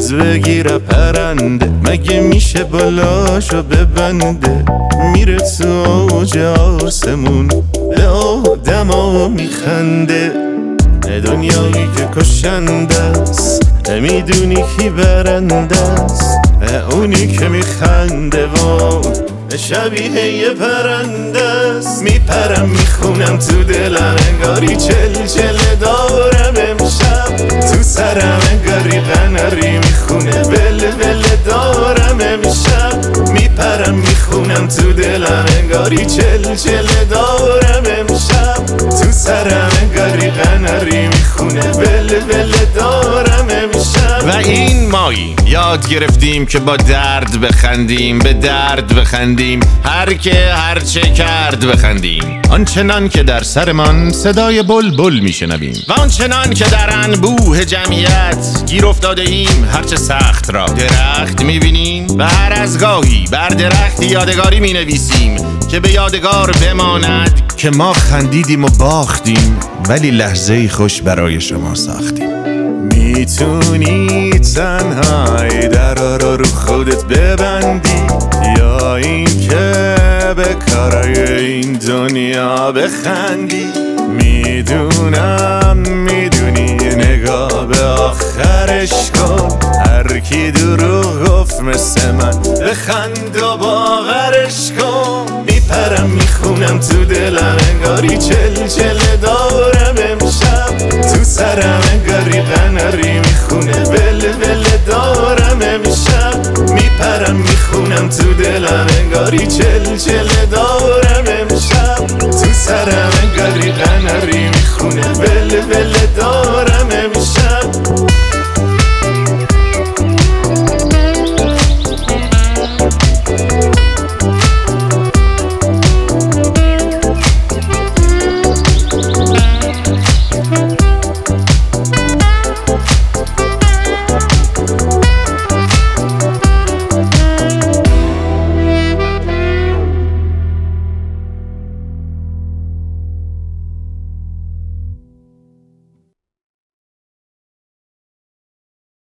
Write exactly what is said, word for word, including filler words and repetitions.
پرواز بگیره پرنده، مگه میشه بالاشو ببنده؟ میره تو اوج آسمون به آدما میخنده. دنیایی که کشنده است، میدونی کی برنده است؟ اونی که میخنده و شبیه یه پرنده است. میپرم میخونم تو دلم انگاری چل چل دارم امشب، تو سرم انگاری قناری میخونه بل بل دارم امشب. میپرم میخونم تو دلم انگاری چل چل دارم امشب، تو سرم انگاری قناری میخونه بل بل دارم امشب. و این مایی یاد گرفتیم که با درد بخندیم، به درد بخندیم، هر که هر چه کرد بخندیم. آنچنان که در سرمان صدای بلبل میشنویم و آنچنان که در انبوه جمعیت گیر افتاده ایم، هرچه سخت را درخت میبینیم و هر از گاهی بر درخت یادگاری مینویسیم که به یادگار بماند که ما خندیدیم و باختیم، ولی لحظه خوش برای شما ساختیم. میتونی تنهای درا رو رو خودت ببندی، یا این که به کارای این دنیا بخندی. میدونم میدونی نگاه به آخرش کن، هر کی دروغ گفت مثل من بخند و باورش کن. میپرم میخونم تو دلم انگاری چل چل دارم امشب، تو سرم انگاری قناری میخونه بل بل دارم امشب. میپرم میخونم تو دلم انگاری چل چل دارم امشب، تو سرم انگاری قناری میخونه بل بل دارم